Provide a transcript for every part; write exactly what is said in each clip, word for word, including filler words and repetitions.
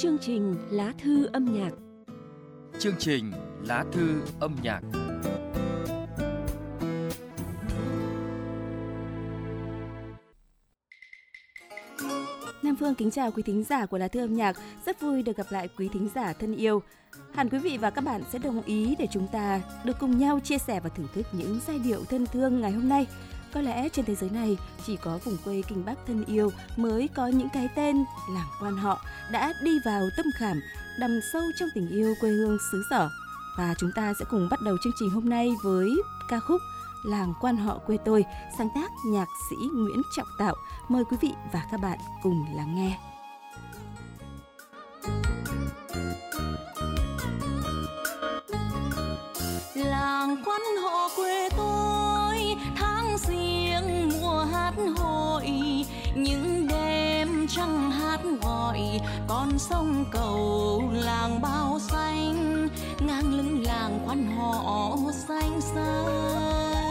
Chương trình Lá thư âm nhạc. Chương trình Lá thư âm nhạc. Nam Phương kính chào quý thính giả của Lá thư âm nhạc, rất vui được gặp lại quý thính giả thân yêu. Hẳn quý vị và các bạn sẽ đồng ý để chúng ta được cùng nhau chia sẻ và thưởng thức những giai điệu thân thương ngày hôm nay. Có lẽ trên thế giới này chỉ có vùng quê Kinh Bắc thân yêu mới có những cái tên làng quan họ đã đi vào tâm khảm, đằm sâu trong tình yêu quê hương xứ sở. Và chúng ta sẽ cùng bắt đầu chương trình hôm nay với ca khúc Làng Quan Họ Quê Tôi, sáng tác nhạc sĩ Nguyễn Trọng Tạo. Mời quý vị và các bạn cùng lắng nghe. Làng quan họ quê tôi, tháng riêng mùa hát hội, những đêm trăng hát gọi, con sông cầu làng bao xanh, ngang lưng làng quan họ xanh xanh.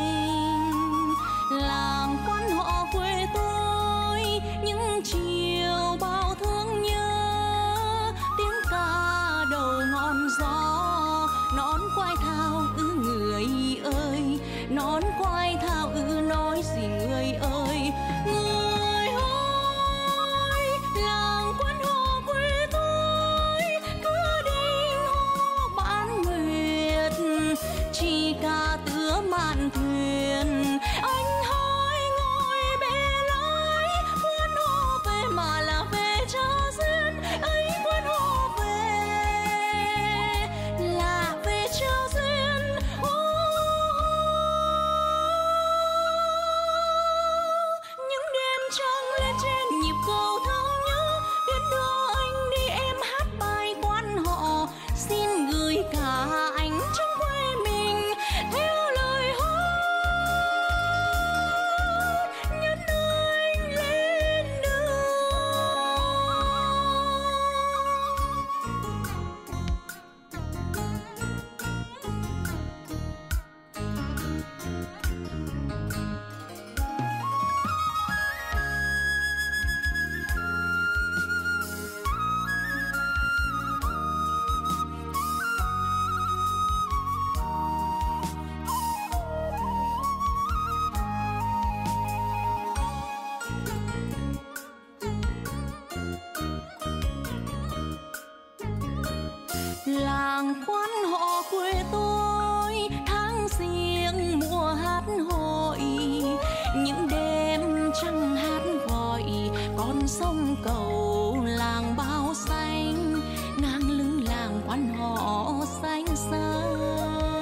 Làng quan họ quê tôi, những chiều bao thương nhớ, tiếng ca đầu ngọn gió, nón quai thao ư người ơi, nón quai thao ư nói gì người ơi. Người ơi, làng quan họ quê tôi, cứ đêm hò bán nguyệt, chỉ ca tứa mạn thuyền. Anh hỏi ngồi bè lái, quan họ về mà là về cho duyên, ấy quan họ về là về cho duyên. Những đêm trăng lên trên nhịp cầu thương nhớ, đến đưa anh đi em hát bài quan họ, xin gửi cả ánh trăng quê mình theo lời hát nhắn anh lên đường. Làng quan họ quê tôi, tháng riêng mùa hát hội, những đêm trăng hát gọi, con sông cầu làng bao xanh, ngang lưng làng quan họ xanh xanh.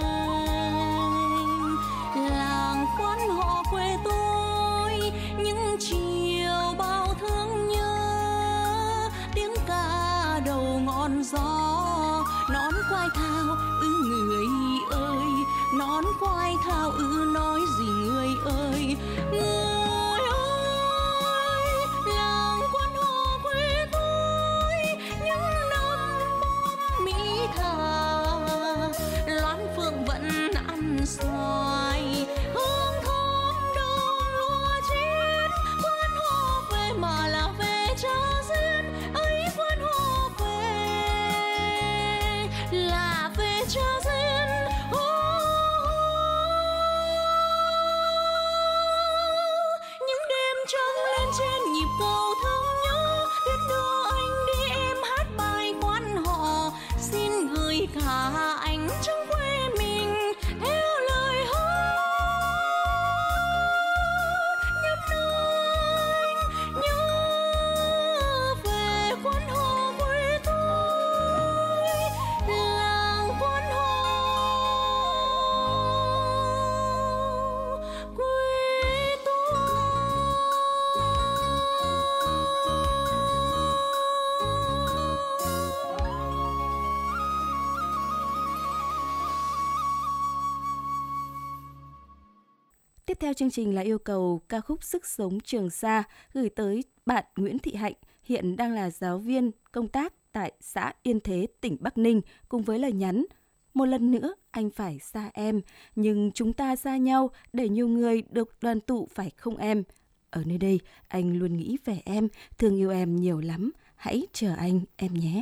Làng quan họ quê tôi, những chiều bao thương nhớ, tiếng ca đầu ngọn gió, nón quai thao ư người ơi, nón quai thao ư nói gì người ơi. Người ơi, làng quan họ quê tôi, những năm bom mỹ thà, loan phượng vẫn ăn xoài, hương thơm đơm lúa chín. Quan họ về mà là về cho duyên, ấy quan họ về là về cho duyên. Oh, những đêm trăng lên trên nhịp cầu thương nhớ, đến đưa anh đi em hát bài quan họ, xin gửi cả ánh trăng quê mình theo lời hát nhắn anh nhớ về quan họ quê tôi, làng quan họ quê tôi. Tiếp theo chương trình là yêu cầu ca khúc Sức Sống Trường Sa gửi tới bạn Nguyễn Thị Hạnh, hiện đang là giáo viên công tác tại xã Yên Thế, tỉnh Bắc Ninh, cùng với lời nhắn: một lần nữa anh phải xa em, nhưng chúng ta xa nhau để nhiều người được đoàn tụ phải không em? Ở nơi đây, anh luôn nghĩ về em, thương yêu em nhiều lắm. Hãy chờ anh em nhé.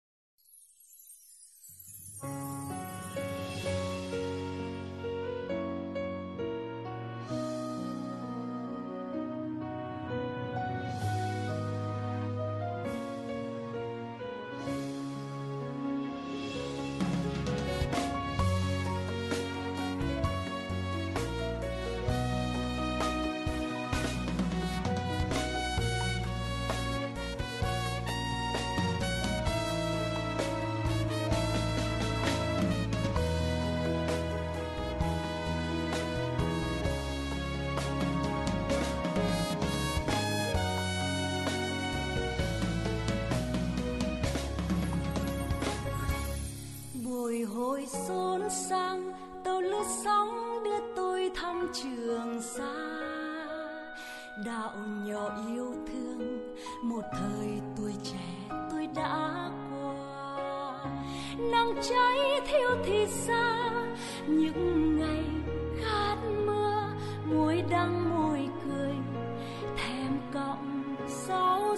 Bồi hồi xôn xang tàu lướt sóng đưa tôi thăm Trường Sa, đạo nhỏ yêu thương một thời tuổi trẻ tôi đã qua. Nắng cháy thiêu thì xa những ngày khát mưa, muối đắng môi cười thèm cọng rau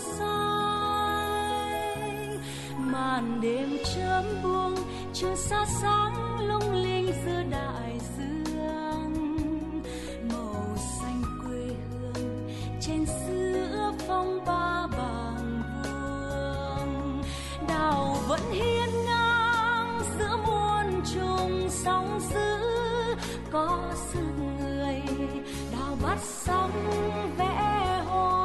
xanh. Màn đêm chớm buông Trường Sa sáng lung linh giữa đại dương, màu xanh quê hương trên giữa phong ba bàng vuông. Đảo vẫn hiên ngang giữa muôn trùng sóng dữ, có sức người đào bắt sóng vẽ hoa.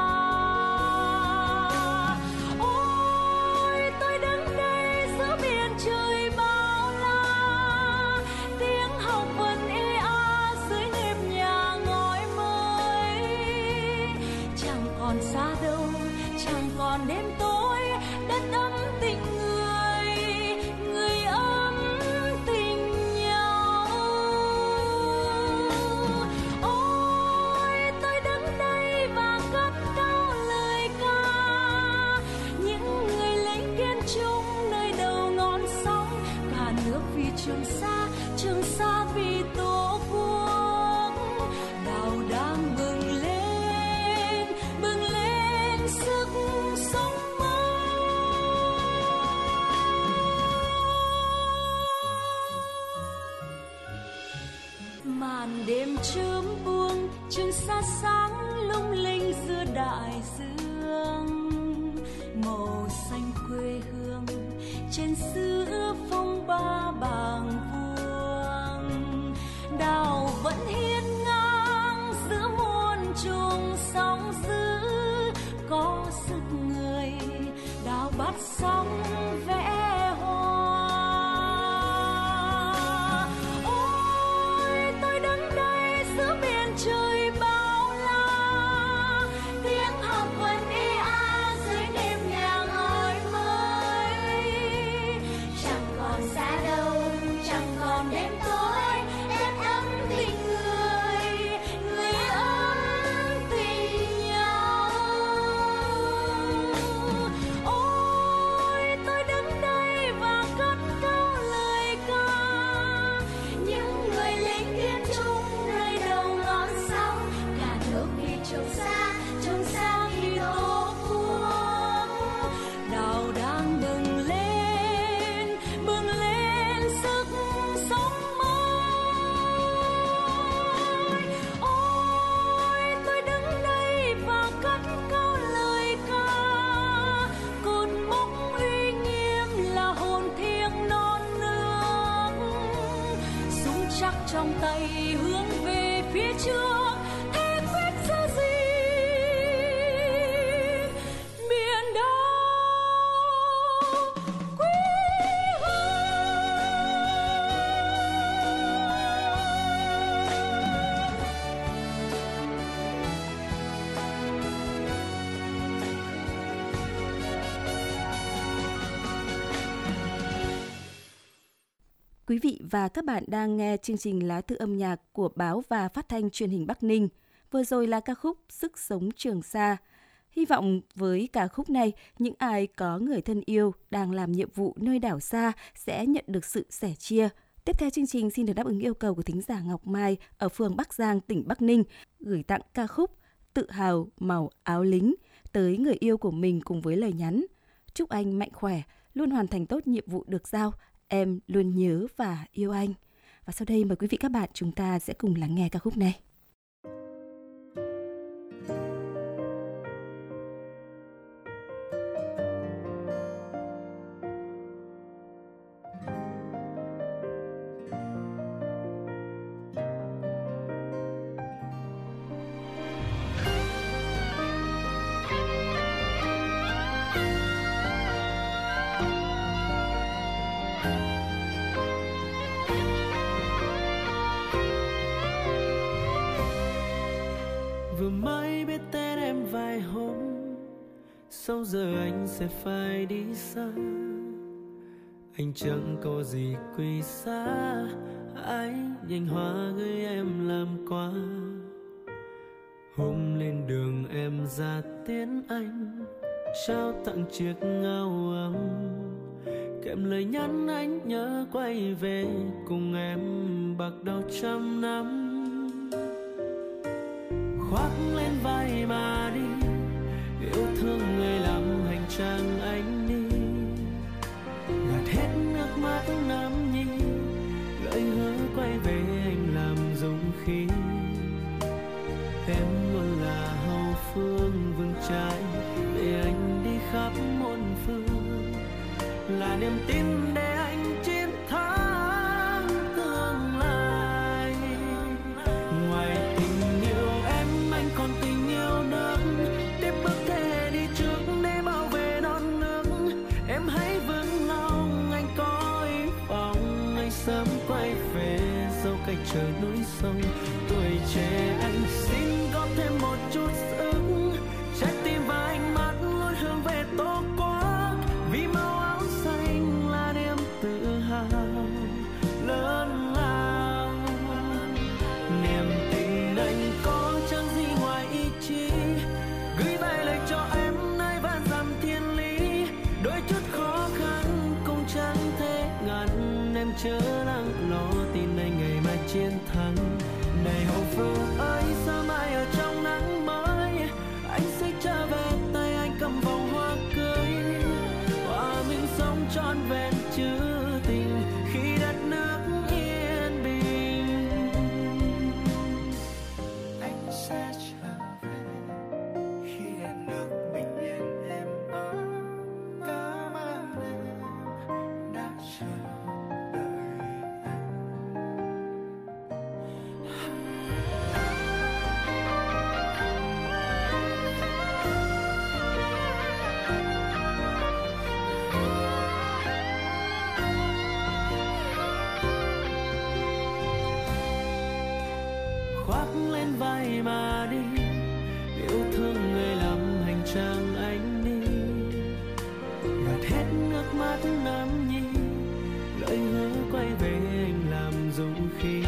Ôi tôi đứng đây giữa biển trời bao la, tiếng học vẫn ê a dưới nếp nhà ngói mới. Chẳng còn xa đâu, chẳng còn đêm tối, đất ấm tình người, người ấm tình nhau. Ôi tôi đứng đây và cất cao lời ca, những người lính kiên trung nơi đầu ngọn sóng. Cả nước vì Trường Sa, Trường Sa vì Tổ quốc. Đảo đang bừng lên, bừng lên sức sống mới. Màn đêm chớm buông, Trường Sa sáng lung linh giữa đại dương, màu xanh quê hương trên giữa phong ba bàng vuông. Đảo vẫn hiên ngang giữa muôn trùng sóng dữ, có sức người đào bắt sóng vẽ hoa. Ôi tôi đứng đây giữa biển trời bao la, tiếng học vẫn ê a dưới nếp nhà ngói mới. Chẳng còn xa đâu, chẳng còn đêm tối, đất ấm tình người, người ấm tình nhau. Ôi tôi đứng đây và cất cao lời ca, những người lính kiên trung nơi đầu ngọn sóng. Cả nước vì Trường Sa, Trường Sa vì Tổ quốc. Đảo đang bừng lên, bừng lên sức sống mới. Ôi tôi đứng đây và cất cao lời ca, cột mốc uy nghiêm là hồn thiêng non nước. Súng chắc trong tay hướng về phía trước, thế quyết ra gì biển đảo quê Quý vị và các bạn đang nghe chương trình Lá thư âm nhạc của Báo và Phát thanh Truyền hình Bắc Ninh. Vừa rồi là ca khúc Sức sống Trường Sa. Hy vọng với ca khúc này, những ai có người thân yêu đang làm nhiệm vụ nơi đảo xa sẽ nhận được sự sẻ chia. Tiếp theo chương trình xin được đáp ứng yêu cầu của thính giả Ngọc Mai ở phường Bắc Giang, tỉnh Bắc Ninh, gửi tặng ca khúc Tự hào màu áo lính, tới người yêu của mình cùng với lời nhắn: chúc anh mạnh khỏe, luôn hoàn thành tốt nhiệm vụ được giao. Em luôn nhớ và yêu anh. Và sau đây mời quý vị các bạn chúng ta sẽ cùng lắng nghe ca khúc này. Vừa mới biết tên em vài hôm, sau giờ anh sẽ phải đi xa. Anh chẳng có gì quý giá, anh nhành hoa gửi em làm quà. Hôm lên đường em ra tiễn anh, trao tặng chiếc áo ấm, kèm lời nhắn anh nhớ quay về cùng em bạc đầu trăm năm. Khoác lên vai mà đi, yêu thương người làm hành trang anh đi. Gạt hết nước mắt nam nhi, lời hứa quay về anh làm dũng khí. Em luôn là hậu phương vững chãi để anh đi khắp muôn phương, là niềm tin để anh chiến thắng tương lai. Ngoài tình yêu em anh còn tình yêu nước, tiếp bước thề đi trước để bảo vệ non nước. Em hãy vững lòng anh có hy vọng, anh sớm quay về dấu cách chờ núi sông. Tuổi trẻ anh xin có thêm một chút sức, trái tim và ánh mắt luôn hướng về tổ quốc, vì màu áo xanh là niềm tự hào lớn lao. Niềm tin anh có chẳng gì ngoài ý chí, gửi vài lời cho em nơi vạn dặm thiên lý. Đôi chút khó khăn cũng chẳng thể ngăn em chớ lắng lo, tin anh ngày mai chiến thắng. Này hậu phương ơi, sao mai ở trong nắng mới anh sẽ trở về, tay anh cầm vòng hoa cưới. Hòa mình sống trọn vẹn trữ tình khi đất nước yên bình. Anh sẽ trở về khi đất nước bình yên êm ấm. Cảm ơn em đã chờ đợi anh. Khoác lên vai mà đi, yêu thương người làm hành trang anh đi. Gạt hết nước mắt nam nhi, lời hứa quay về anh làm dũng khí.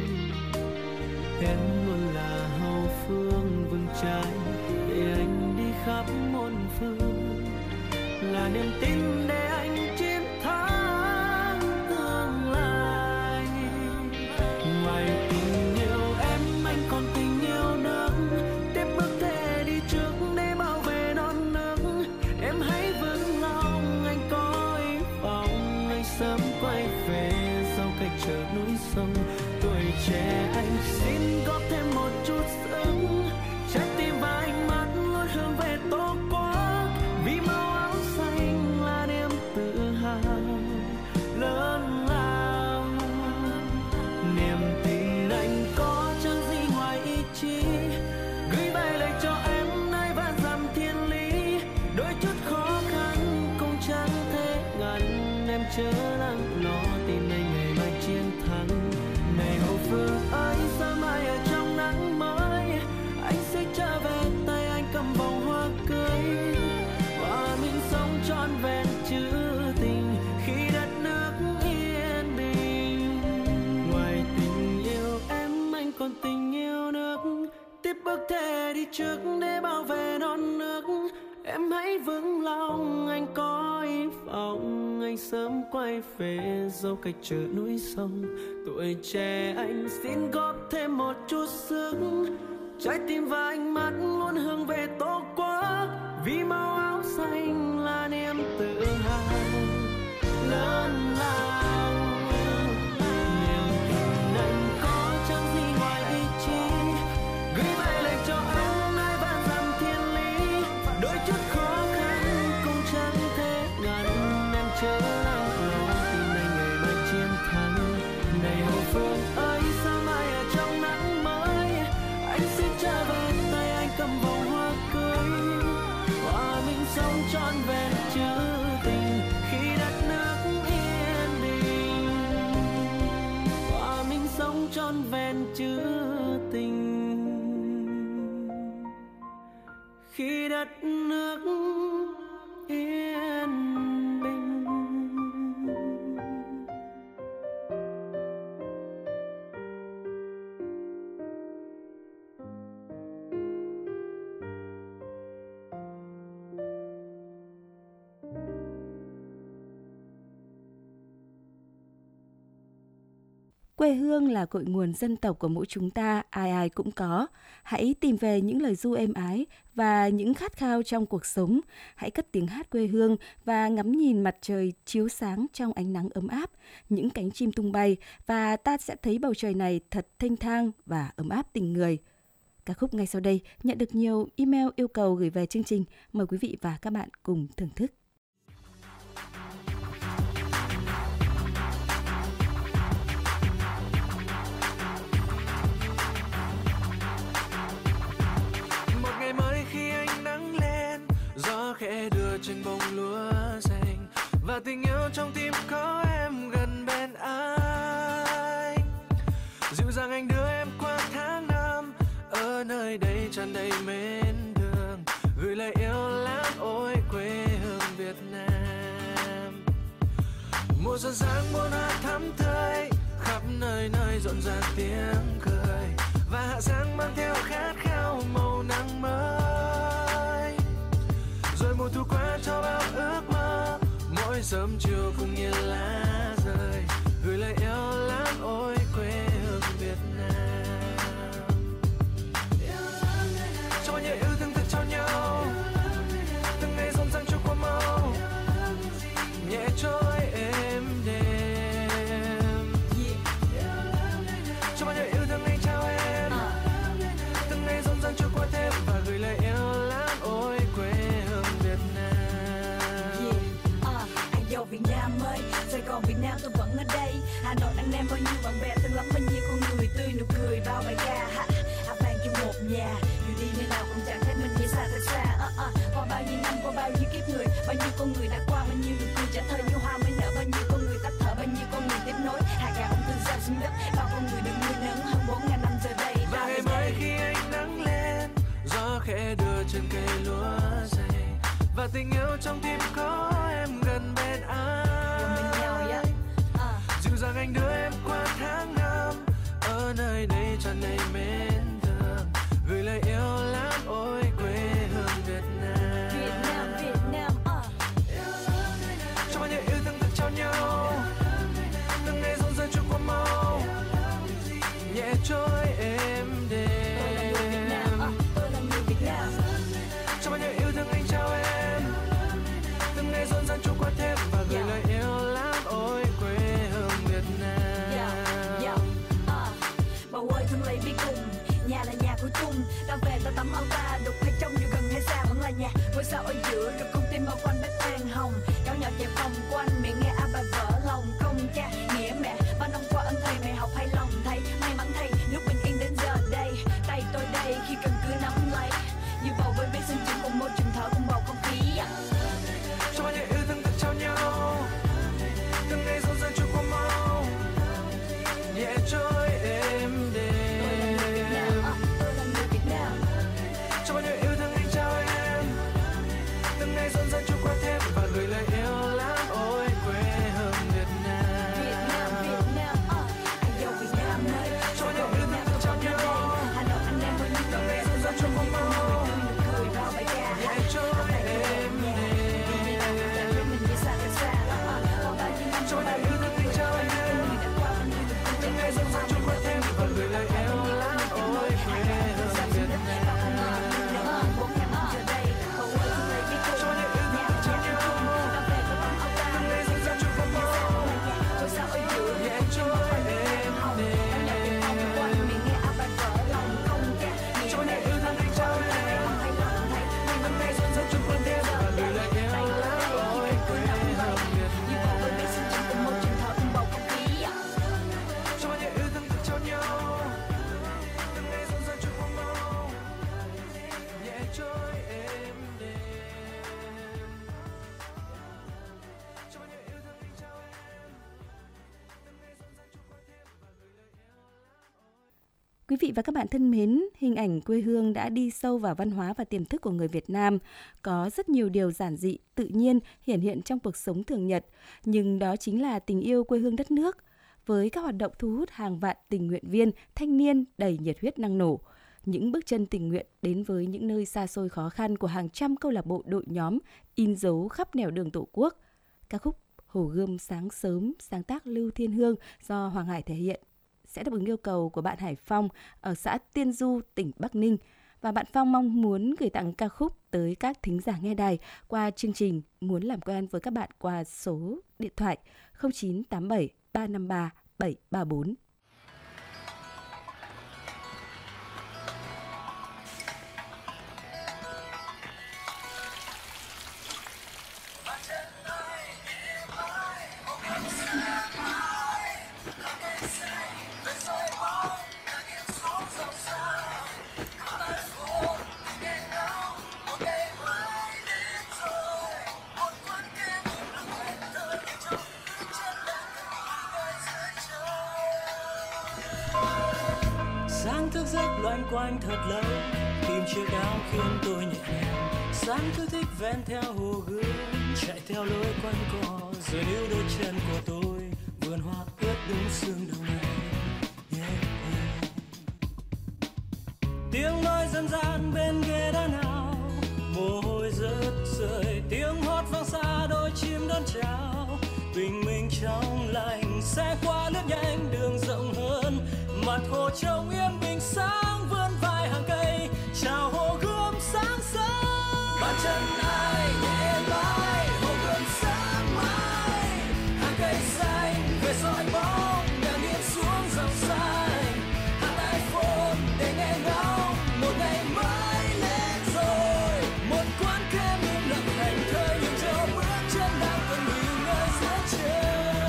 Em luôn là hậu phương vững chãi để anh đi khắp muôn phương, là niềm tin để anh chiến thắng tương lai. Ngoài tình yêu em anh còn tình yêu nước, tiếp bước thề đi trước để bảo vệ non nước. Em hãy vững lòng anh có hy vọng, anh sớm quay về sau cách chờ núi sông. Tuổi trẻ anh xin góp thêm một chút sức, trái tim và ánh mắt luôn hướng về tổ quốc, vì màu áo xanh là niềm tự hào lớn lao. Niềm tin anh có chẳng gì ngoài ý chí, gửi vài lời cho em nơi vạn dặm thiên lý. Đôi chút khó khăn cũng chẳng thể ngăn em chớ lắng lo, tin anh ngày mai chiến thắng. Này hậu phương ơi, sao mai ở trong nắng mới anh sẽ trở về, tay anh cầm vòng hoa cưới. Hòa mình sống trọn vẹn trữ tình khi đất nước yên bình. Ngoài tình yêu em anh còn tình yêu nước, tiếp bước thề đi trước để bảo vệ non nước. Em hãy vững lòng anh có hy vọng, anh sớm quay về dấu cách chờ núi sông. Tuổi trẻ anh xin góp thêm một chút sức, trái tim và ánh mắt luôn hướng về tổ quốc, khi đất nước yên bình. Quê hương là cội nguồn dân tộc của mỗi chúng ta, ai ai cũng có. Hãy tìm về những lời ru êm ái và những khát khao trong cuộc sống. Hãy cất tiếng hát quê hương và ngắm nhìn mặt trời chiếu sáng trong ánh nắng ấm áp, những cánh chim tung bay và ta sẽ thấy bầu trời này thật thênh thang và ấm áp tình người. Ca khúc ngay sau đây nhận được nhiều email yêu cầu gửi về chương trình. Mời quý vị và các bạn cùng thưởng thức. Khẽ đưa trên bông lúa xanh và tình yêu trong tim có em gần bên anh. Dịu dàng anh đưa em qua tháng năm ở nơi đây tràn đầy mến thương, gửi lời yêu lắm ôi quê hương Việt Nam. Mùa xuân sáng muôn hoa thắm tươi, khắp nơi nơi rộn ràng tiếng cười và hạ sáng mang theo khát khao màu nắng mới. Rồi mùa thu qua cho bao ước mơ, mỗi sớm chiều cùng như lá rơi, gửi lời yêu lắm ôi quê hương Việt Nam. Cho bao nhiêu yêu thương thật trao nhau, từng ngày rộn ràng trôi qua mau, nhẹ trôi êm đềm. Cho bao nhiêu yêu thương anh trao em, từng ngày rộn ràng trôi qua thêm và gửi lời yêu lắm ôi quê hương Việt Nam. Yeah. Uh, anh yêu Việt Nam ơi, Sài Gòn Việt Nam tôi vẫn ở đây. Hà Nội anh em bao nhiêu bạn bè từng lắm bao nhiêu con người tươi nụ cười bao bài ca. Hạ vàng chung một nhà, dù đi nơi nào cũng chẳng thấy mình như xa thật xa. Uh, uh. Qua bao nhiêu năm, qua bao nhiêu kiếp người, bao nhiêu con người đã qua, bao nhiêu nụ cười trả thơ như hoa mới nở, bao nhiêu con người tắt thở, bao nhiêu con người tiếp nối. Hạt gạo ung tươi gieo xuống đất, bao con người được nuôi nấng hơn bốn ngàn năm giờ đây. Và ngày mai khi ánh nắng lên, gió khẽ đưa trên cây lúa dày và tình yêu trong tim có em gần bên anh. Dịu dàng anh đưa em qua tháng năm ở nơi đây tràn đầy mến thương, gửi lời yêu lắm ôi quê hương Việt Nam. Việt Nam, Việt Nam, uh. Cho bao nhiêu yêu thương thật trao nhau, từng ngày rộn ràng trôi qua mau, nhẹ trôi êm đềm. Tôi là người Việt Nam. Cho bao nhiêu yêu thương anh trao em, từng ngày rộn ràng trôi qua thêm và gửi lời yêu lắm ôi quê hương Việt Nam. Yeah, yeah, uh. Bầu ơi thương lấy bi cùng, nhà là nhà của chung. Ta về ta tắm áo ta, đục hay trong dù gần hay xa vẫn là nhà. Ngôi sao ở giữa được cung tim bao quanh đất an hồng. Cháu nhỏ chạy vòng quanh miệng nghe a bài vỡ lòng. Công cha nghĩa mẹ bao năm qua ân thầy mẹ học hay lòng thầy. May mắn thầy lúc bình yên đến giờ đây, tay tôi đây khi cần cứ nắm lấy. Như bầu với biết sinh trưởng cùng môi trường thở cùng bầu không khí. Cho bao nhiêu yêu thương thật trao nhau, từng ngày rộn ràng trôi qua mau, nhẹ trôi êm đềm. Tôi là người Việt Nam. Cho bao nhiêu yêu thương anh trao em, từng ngày rộn ràng trôi qua thêm và gửi lời yêu lắm ôi quê hương Việt Nam. Việt Nam, Việt Nam, uh. anh yêu Việt Nam ơi. Cho bao nhiêu yêu thương thật trao nhau, Hà Nội anh em bao nhiêu từng ngày rộn ràng trôi qua mau, cười bao bài ca. nhẹ trôi êm đềm. Cho bao nhiêu yêu thương anh trao em, từng ngày rộn ràng trôi qua thêm và gửi lời yêu lắm ôi quê hương Việt Nam. Cho bao nhiêu yêu thương thật trao nhau, từng ngày rộn ràng trôi qua mau, nhẹ trôi êm đềm. Cho bao nhiêu yêu thương anh trao em, từng ngày rộn ràng trôi qua thêm và gửi lời yêu lắm ôi quê hương Việt Nam. Cho bao nhiêu yêu thương thật trao nhau, từng ngày rộn ràng trôi qua mau, nhẹ trôi êm đềm. Cho bao nhiêu yêu thương anh trao em, từng ngày rộn ràng trôi qua thêm và gửi lời yêu lắm ôi. Quý vị và các bạn thân mến, hình ảnh quê hương đã đi sâu vào văn hóa và tiềm thức của người Việt Nam. Có rất nhiều điều giản dị, tự nhiên hiển hiện trong cuộc sống thường nhật, nhưng đó chính là tình yêu quê hương đất nước. Với các hoạt động thu hút hàng vạn tình nguyện viên, thanh niên đầy nhiệt huyết năng nổ, những bước chân tình nguyện đến với những nơi xa xôi khó khăn của hàng trăm câu lạc bộ đội nhóm in dấu khắp nẻo đường Tổ quốc. Ca khúc Hồ Gươm sáng sớm sáng tác Lưu Thiên Hương do Hoàng Hải thể hiện sẽ đáp ứng yêu cầu của bạn Hải Phong ở xã Tiên Du, tỉnh Bắc Ninh. Và bạn Phong mong muốn gửi tặng ca khúc tới các thính giả nghe đài qua chương trình muốn làm quen với các bạn qua số điện thoại không chín tám bảy ba năm ba bảy ba bốn. Sáng thức giấc loanh quanh thật lâu, tìm chiếc áo khiến tôi nhẹ nhàng. Sáng cứ thích ven theo hồ gươm, chạy theo lối quanh co, rồi níu đôi chân của tôi, vườn hoa ướt đúng sương đầu này. Yeah, yeah. Tiếng nói dân gian bên ghế đá nào, mồ hôi rớt rơi, tiếng hót vang xa đôi chim đón chào. Bình minh trong lành sẽ qua lướt nhanh đường rộng hơn, mặt hồ trông yên bình sáng vươn vai hàng cây chào hồ gươm sáng sớm. Bàn chân ai nhẹ vai hồ gươm sáng mai, hàng cây xanh về soi bóng ngàn nghiêng xuống dòng xanh. Hàng tay phồn để nghe ngóng một ngày mới lên rồi, một quán kem im lặng thành thơi nhường cho bước chân đang còn nghỉ ngơi giữa trời.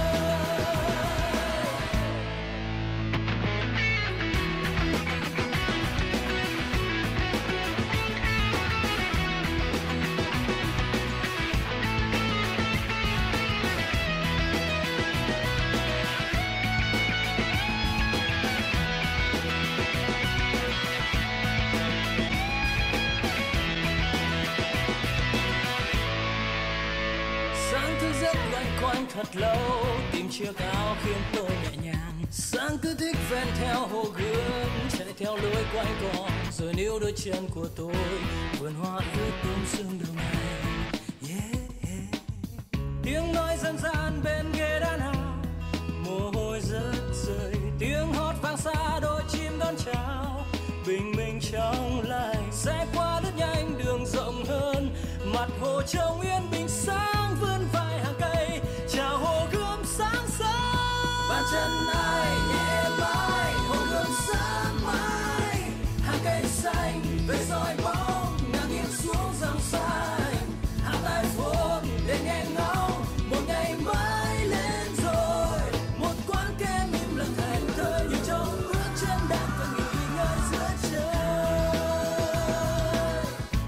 Thật lâu tìm chiếc áo khiến tôi nhẹ nhàng. Sáng cứ thích ven theo hồ gươm, chạy theo lối quanh co, rồi níu đôi chân của tôi, vườn hoa ướt đốm sương đầu này. Yeah, yeah. Tiếng nói dân gian bên ghế đá nào, mồ hôi rớt rơi, tiếng hót vang xa đôi chim đón chào. Bình minh trong lành sẽ qua lướt nhanh đường rộng hơn, mặt hồ trông yên bình sáng vươn vai hàng cây chào hồ gươm sáng sớm. Bàn chân ai nhẹ vai hồ gươm sáng mai, hàng cây xanh về soi bóng ngang nghiêng xuống dòng xanh. Hàng tay phồn để nghe ngóng một ngày mới lên rồi, một quán kem im lặng thành thơi như trong bước chân đang còn nghỉ ngơi giữa trời.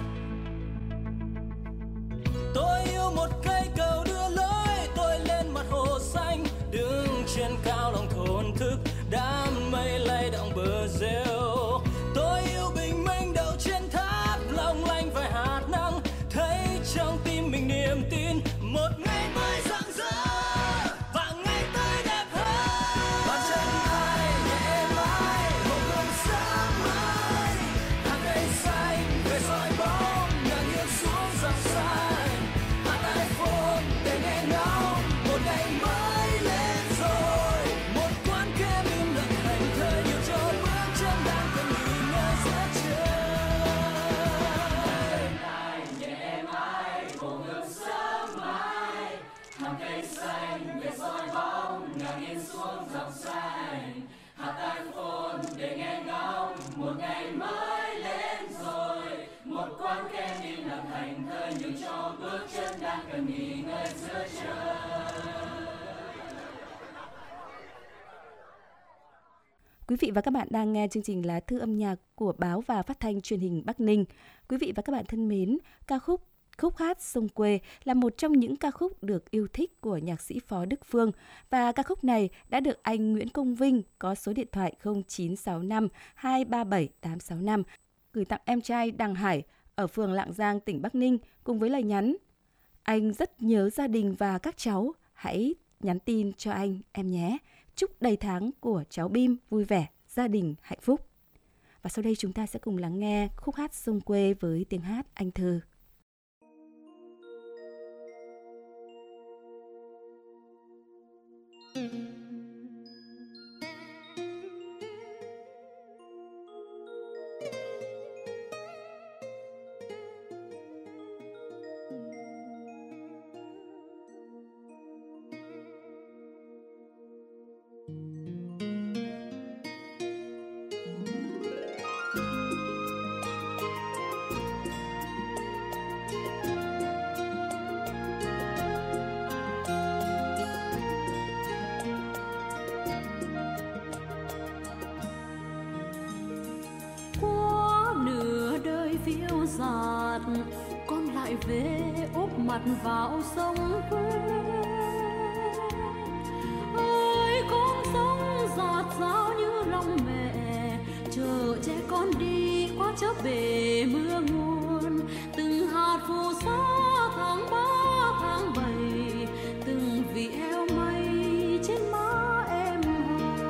Tôi yêu một cây cầu đưa lối tôi lên mặt hồ xanh, đứng trên cao lòng thổn thức đám mây lay động bờ rêu. Tôi yêu bình minh đầu trên tháp long lanh vài hạt nắng, thấy trong tim mình niềm tin một ngày mới rạng rỡ và ngày tới đẹp hơn. Bàn chân ai nhẹ vai hồ gươm sáng mai, hàng cây xanh về soi bóng ngang nghiêng xuống dòng xanh. Hàng tay phồn để nghe ngóng một ngày mới lên rồi, một quán kem im lặng thành thơi nhiều cho bước chân đang còn nghỉ ngơi giữa trời. Ai nhẹ mãi hồ gươm sáng mai, hàng cây xanh về soi bóng ngang nghiêng xuống dòng xanh. Hàng tay phồn để nghe ngóng một ngày mới lên rồi, một quán kem im lặng thành thơi nhường cho bước chân đang cần nghỉ ngơi giữa trời. Quý vị và các bạn đang nghe chương trình Lá thư âm nhạc của báo và phát thanh truyền hình Bắc Ninh. Quý vị và các bạn thân mến, ca khúc Khúc hát Sông Quê là một trong những ca khúc được yêu thích của nhạc sĩ Phó Đức Phương và ca khúc này đã được anh Nguyễn Công Vinh có số điện thoại không chín sáu năm hai ba bảy tám sáu năm gửi tặng em trai Đăng Hải ở phường Lạng Giang, tỉnh Bắc Ninh cùng với lời nhắn: anh rất nhớ gia đình và các cháu, hãy nhắn tin cho anh em nhé. Chúc đầy tháng của cháu Bim vui vẻ, gia đình hạnh phúc. Và sau đây chúng ta sẽ cùng lắng nghe khúc hát Sông Quê với tiếng hát Anh Thư. Phiêu dạt con lại về úp mặt vào sông quê. Ơi con sông dạt dào như lòng mẹ, chờ che con đi qua chớp bể mưa nguồn. Từng hạt phù sa tháng ba tháng bảy, từng vị eo mây trên má em hồng.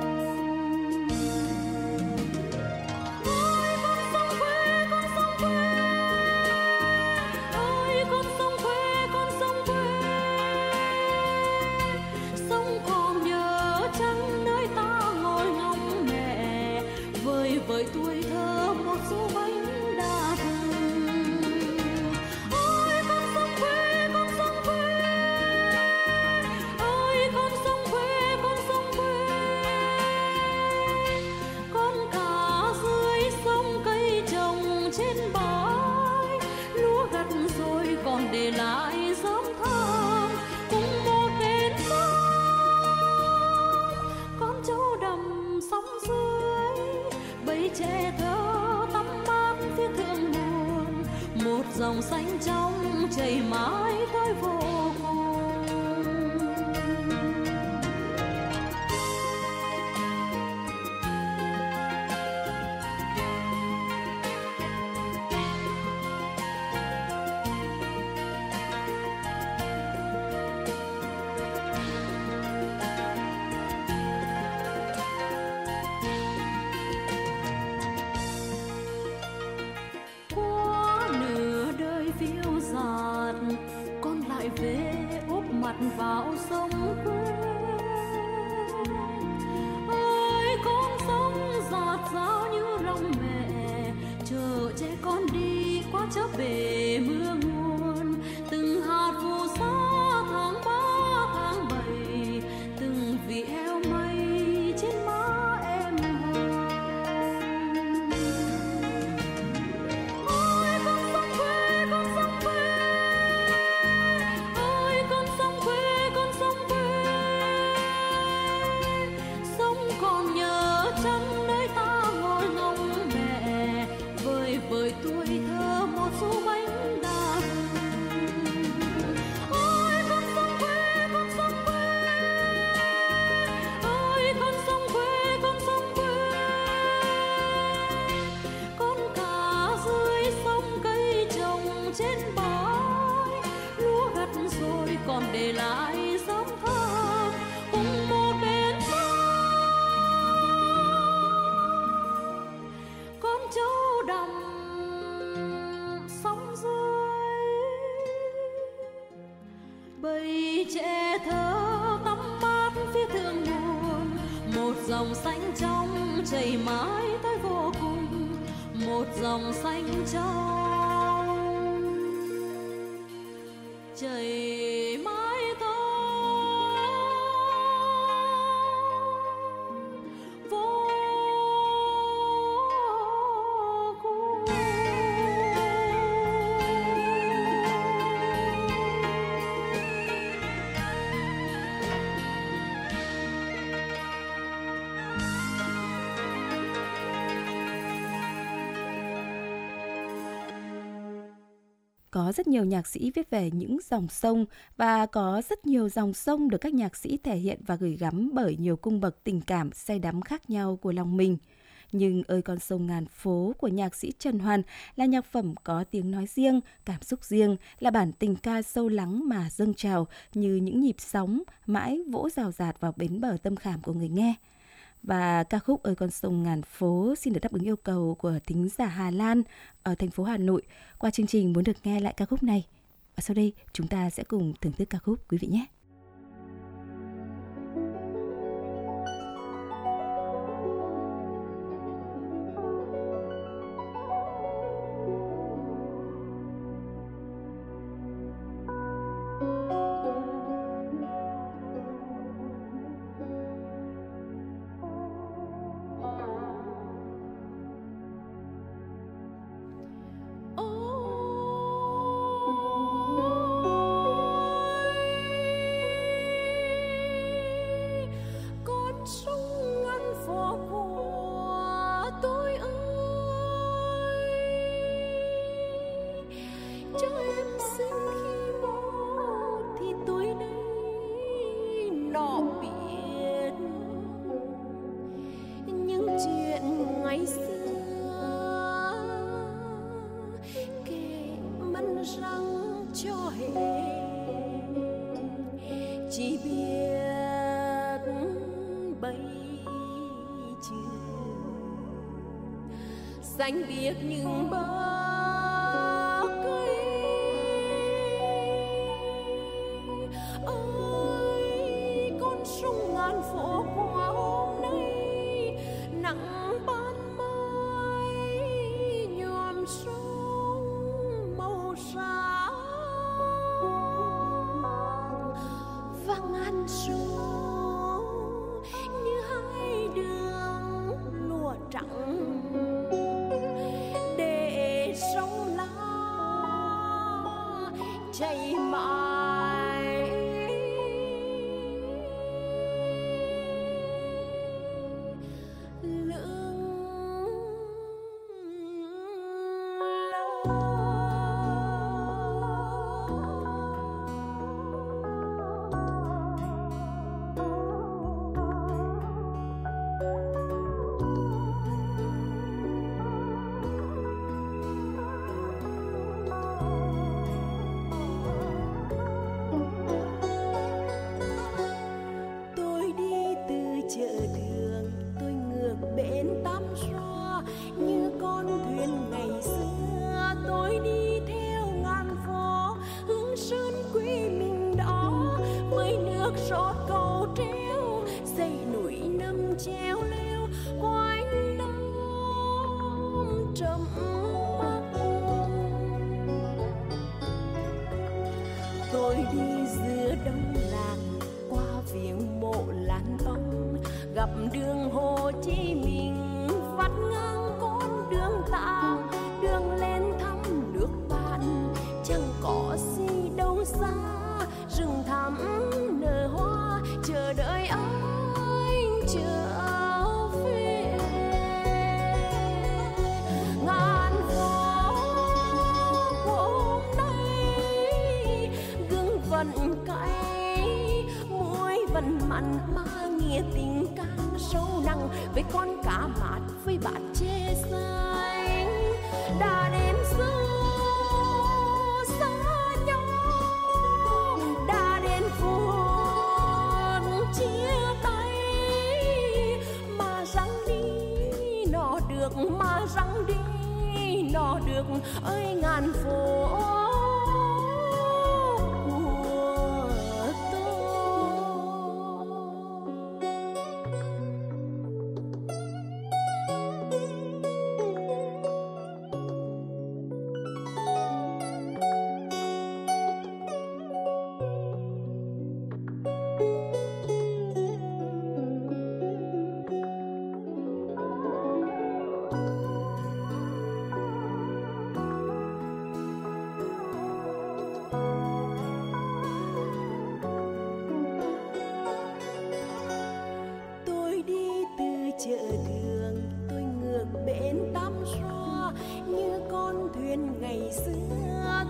Ơi con sông quê, con sông quê, ơi con sông quê, con sông quê. Sông còn nhớ chăng nơi ta ngồi ngóng mẹ, vơi vợi tuổi thơ một số bánh đa thơm. Ôi con sông quê, con sông quê, ơi con sông quê, con sông quê. Con cá dưới sông cây trồng trên bãi, lúa gặt rồi còn để lại gióm thơm. Cùng một bên sông, con trâu đầm sóng dưới, bầy trẻ thơ tắm mát phía thượng nguồn. Một dòng xanh trong chảy mãi tới vô cùng. Qua nửa đời phiêu dạt, con lại về úp mặt vào sông quê. Ơi con sông dạt dào như lòng mẹ, chờ che con đi qua chớp bể mưa nguồn. Từng hạt phù sa tháng ba tháng bảy, từng vị eo mây trên má em hồng. Ôi con sông quê, con sông quê, ơi con sông quê, con sông quê. Sông còn nhớ chăng nơi ta ngồi ngóng mẹ, vơi vợi tuổi thơ một số bánh đa thơm. Ôi con sông quê, con sông quê, ơi con sông quê, con sông quê. Con cá dưới sông cây trồng trên bãi, lúa gặt rồi còn để lại gióm thơm. Cùng một bên sông, con trâu đầm sóng dưới, bầy trẻ thơ tắm mát phía thượng nguồn. Một dòng xanh trong chảy mãi tới vô cùng. Một dòng xanh trong chảy mãi tới vô cùng. Có rất nhiều nhạc sĩ viết về những dòng sông và có rất nhiều dòng sông được các nhạc sĩ thể hiện và gửi gắm bởi nhiều cung bậc tình cảm say đắm khác nhau của lòng mình. Nhưng Ơi Con Sông Ngàn Phố của nhạc sĩ Trần Hoàn là nhạc phẩm có tiếng nói riêng, cảm xúc riêng, là bản tình ca sâu lắng mà dâng trào như những nhịp sóng mãi vỗ rào rạt vào bến bờ tâm khảm của người nghe. Và ca khúc Ơi Con Sông Ngàn Phố xin được đáp ứng yêu cầu của thính giả Hà Lan ở thành phố Hà Nội qua chương trình muốn được nghe lại ca khúc này. Và sau đây chúng ta sẽ cùng thưởng thức ca khúc quý vị nhé. Xanh biếc những bờ cây ơi, con sông ngàn phố qua hôm nay nắng ban mai nhuộm sông màu sáng và ngàn sông như hai đường lụa trắng. Chạy mãi lưng gặp đường Hồ Chí Minh vắt ngang con đường ta, đường lên thăm nước bạn chẳng có gì đâu xa, rừng thẳm nở hoa chờ đợi anh trở về. Ngàn phố của hôm nay gương vẫn cay, muối vẫn mặn mà nghĩa tình càng sâu nặng, với con cá mát với bát chè xanh đã đến xưa xa nhau, đã đến phút chia tay mà răng đi nó được, mà răng đi nó được ơi ngàn phố.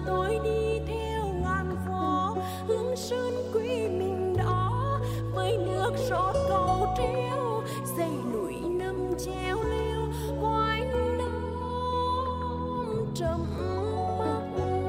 tôi đi theo ngàn phố hướng sơn quê mình đó, với nước rót cầu treo dãy núi nằm treo leo quanh năm trầm mặc.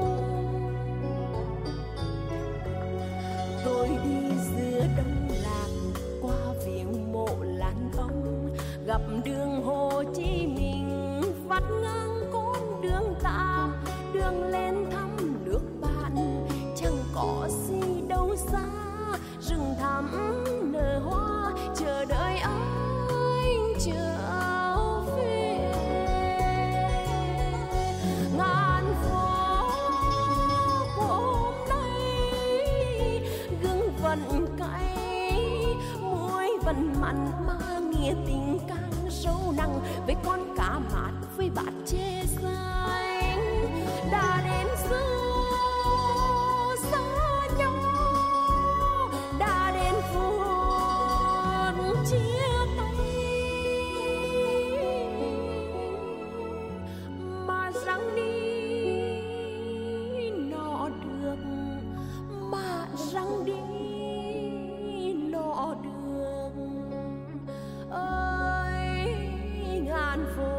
Tôi đi giữa đông lạc qua viếng mộ Lan Ông, gặp đường Hồ Chí Minh vắt ngang con đường ta, đường lên thăm nước bạn chẳng có gì đâu xa, rừng thẳm nở hoa chờ đợi anh trở về. Ngàn phố của hôm nay gương vẫn cay, muối vẫn mặn mà nghĩa tình càng sâu nặng, với con cá mát với bát chè xanh đã đến xưa xa nhau, đã đến phút chia tay mà rằng đi nọ được, mà rằng đi nọ được ơi ngàn phố.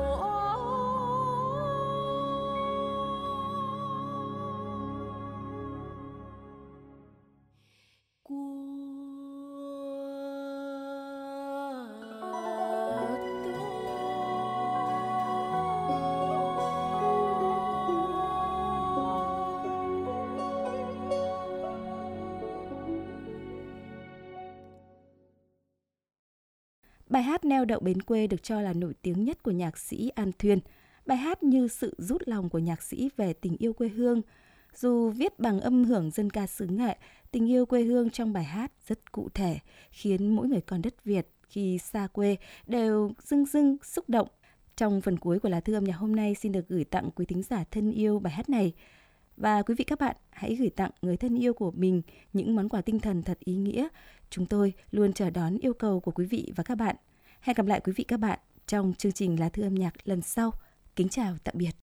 Bài hát Neo đậu bến quê được cho là nổi tiếng nhất của nhạc sĩ An Thuyên. Bài hát như sự rút lòng của nhạc sĩ về tình yêu quê hương. Dù viết bằng âm hưởng dân ca xứ Nghệ, tình yêu quê hương trong bài hát rất cụ thể, khiến mỗi người con đất Việt khi xa quê đều rưng rưng xúc động. Trong phần cuối của lá thư âm nhạc hôm nay xin được gửi tặng quý thính giả thân yêu bài hát này. Và quý vị các bạn hãy gửi tặng người thân yêu của mình những món quà tinh thần thật ý nghĩa. Chúng tôi luôn chờ đón yêu cầu của quý vị và các bạn. Hẹn gặp lại quý vị các bạn trong chương trình lá thư âm nhạc lần sau. Kính chào tạm biệt.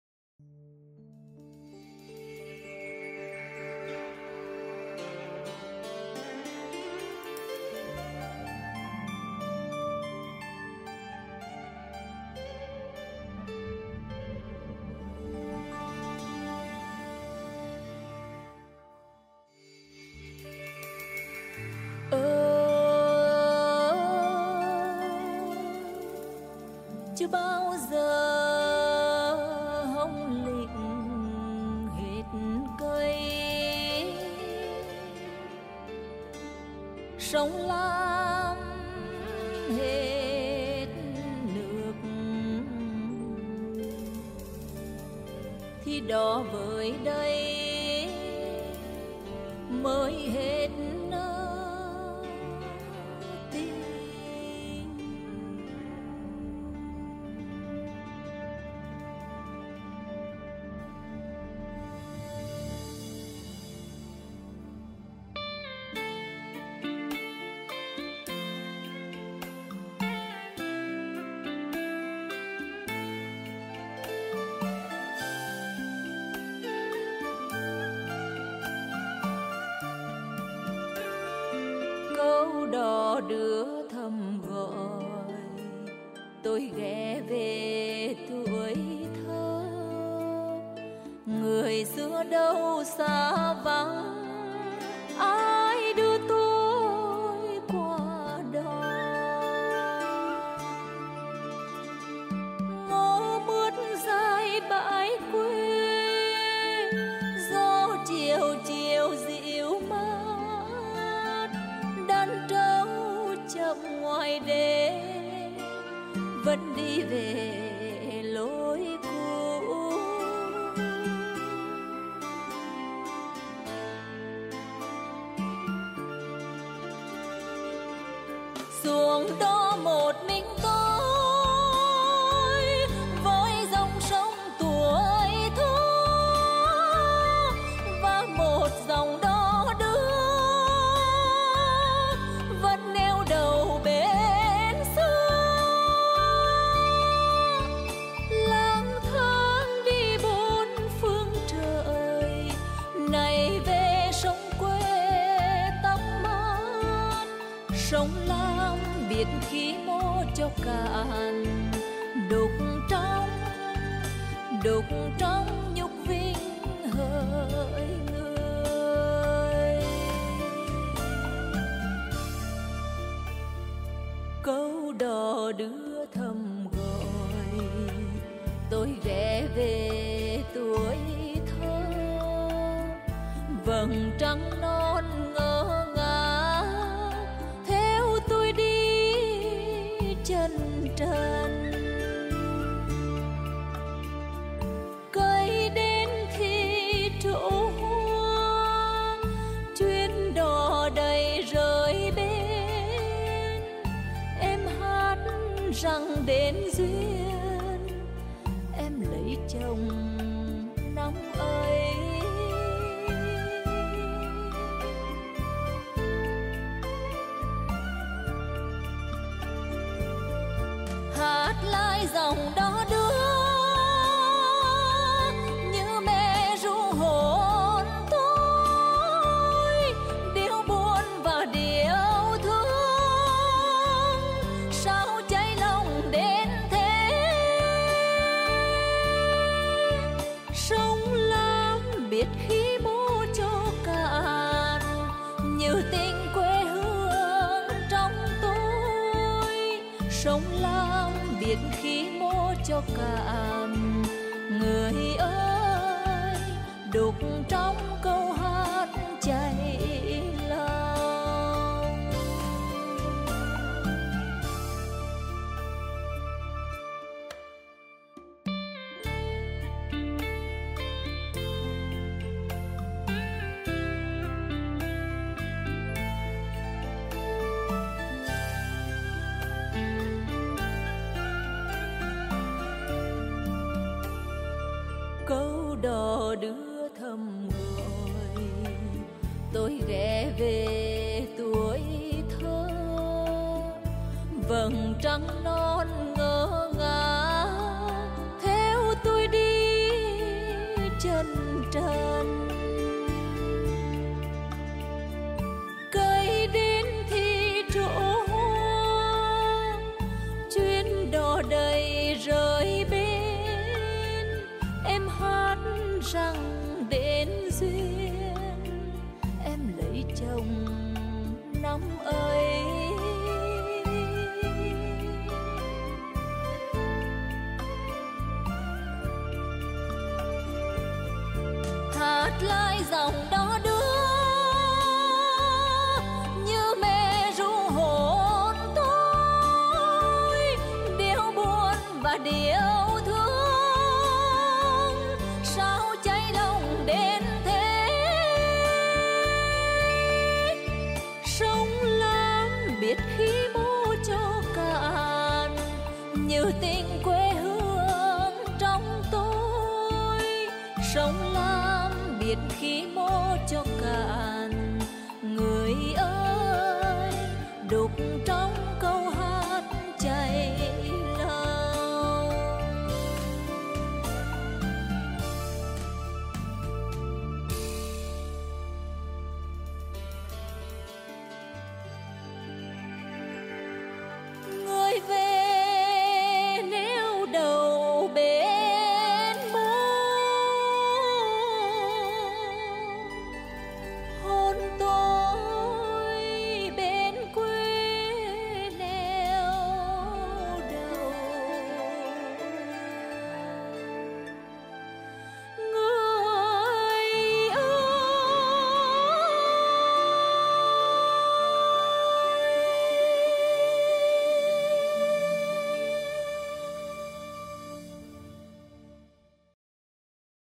Chưa bao giờ hồng lịnh hết cây, sông Lam hết nước, thì đó với đây mới hết đò đưa thầm gọi tôi ghé về tuổi thơ, người xưa đâu xa vắng, ai đưa tôi qua đó. Ngô mướt dài bãi quê, gió chiều chiều dịu mát, đàn trâu chậm ngoài đê vẫn đi về lối cũ. Xuống đó một mình tôi với dòng sông tuổi thơ và một dòng đò đưa vẫn neo đầu bên xưa, lang thang đi bốn phương trời cạn, đục trong đục trong nhục vinh hỡi người. Câu đò đưa thầm gọi tôi ghé về tuổi thơ, vầng trăng non ngỡ ngàng theo tôi đi chân trần. Cây đến khi trổ hoa, chuyến đò đầy rời bên, em hát rằng đến duyên em lấy chồng năm ấy. Hát lại dòng đó đưa như mẹ ru hồn tôi, điệu buồn và điệu thương sao cháy lòng đến thế. Sông Lam biết khi mô cho cạn, như tình quê hương trong tôi. Sông Lam biết khi mô cho cạn, người ơi đục trong câu hát cháy lòng. Câu đò đưa thầm gọi tôi ghé về tuổi thơ, vầng trăng non ngỡ ngàng theo tôi đi chân trần. Cây đến thì trổ hoa, chuyến đò đầy rời bên, em hát rằng đến duyên em lấy chồng năm ấy. Hát lại dòng đó đưa như mẹ ru hồn tôi, điệu buồn và điệu thương sao cháy lòng đến thế. Sông Lam biết khi mô cho cạn, như tình quê hương trong tôi. Sông Lam biết khi mô cho cạn, người ơi đục trong